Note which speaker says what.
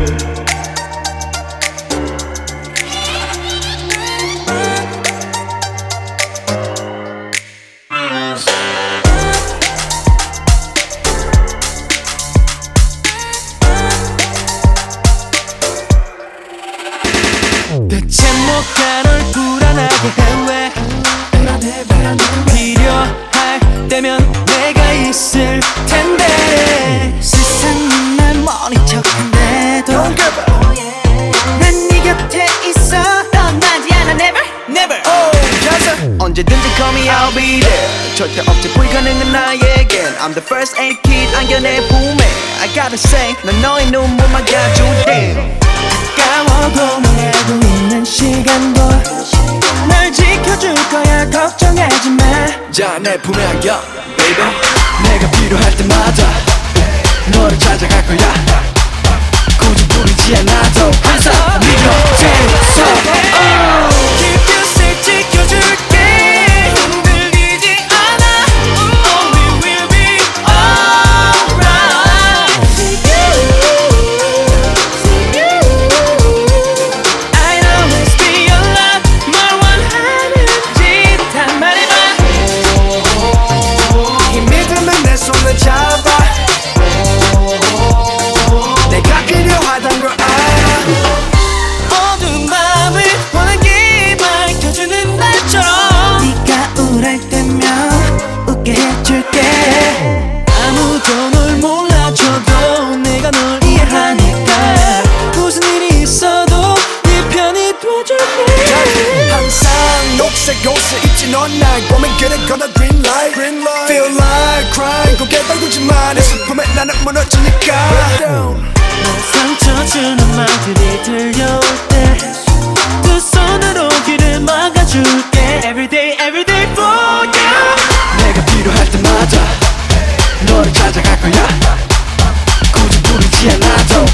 Speaker 1: 대체 뭐가 널 불안하게 해 왜 필요할 때면 내가 있을 텐데
Speaker 2: 세상은 날 머리 척한데도 난 네 곁에 있어 떠나지 않아 never
Speaker 1: Never
Speaker 2: 언제든지 call me I'll be there 절대 없지 불가능한 나에겐 I'm the first aid kit 안겨내 봄에 I gotta say 난 너의 눈물만 가져올게
Speaker 1: 가까워도 널 알고 있는 시간도 널 지켜줄 거야 걱정하지 마
Speaker 2: 자 내 품에 안겨 baby 내가 필요할 때마다 너를 찾아갈 거야 굳이 부르지 않아도 항상 네 곁에 있어
Speaker 1: 깃을 지켜줄게 흔들리지 않아 Oh we will be alright I'll always be your love 뭘 원하는지 다 말해봐
Speaker 2: 힘이 들면 내 손을 잡아 내가 필요하단 걸 알아
Speaker 1: 모든 마음을 환하게 밝혀주는 날처럼
Speaker 2: 네가 우울할 때면 웃게 해줄게
Speaker 1: 아무도 널 몰라줘도 내가 널 이해하니까 무슨 일이 있어도 네 편이 돼줄게
Speaker 2: 항상 녹색 옷을 입지 넌 날 보면 그래 gonna green light Feel like crying 고개 떨구지만 내 슬픔에 나는 무너지니까
Speaker 1: 상처 주는 말들이 들려올 때 두 손으로 귀를 막아줄게 Everyday everyday for you
Speaker 2: 내가 필요할 때마다 너를 찾아갈 거야 굳이 부르지 않아도